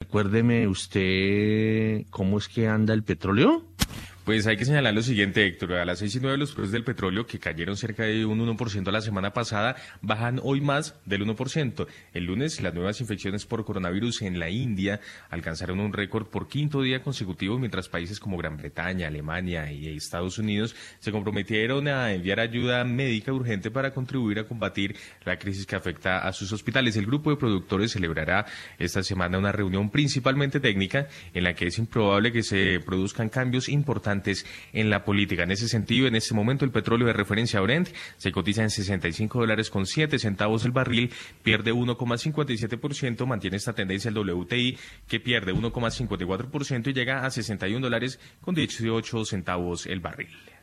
recuérdeme usted cómo es que anda el petróleo. Pues hay que señalar lo siguiente, Héctor. A las 6:09 los precios del petróleo, que cayeron cerca de un 1% la semana pasada, bajan hoy más del 1%. El lunes, las nuevas infecciones por coronavirus en la India alcanzaron un récord por quinto día consecutivo, mientras países como Gran Bretaña, Alemania y Estados Unidos se comprometieron a enviar ayuda médica urgente para contribuir a combatir la crisis que afecta a sus hospitales. El grupo de productores celebrará esta semana una reunión principalmente técnica en la que es improbable que se produzcan cambios importantes en la política. En ese sentido, en este momento el petróleo de referencia Brent se cotiza en $65.07 el barril, pierde 1,57%, mantiene esta tendencia el WTI, que pierde 1,54% y llega a $61.18 el barril.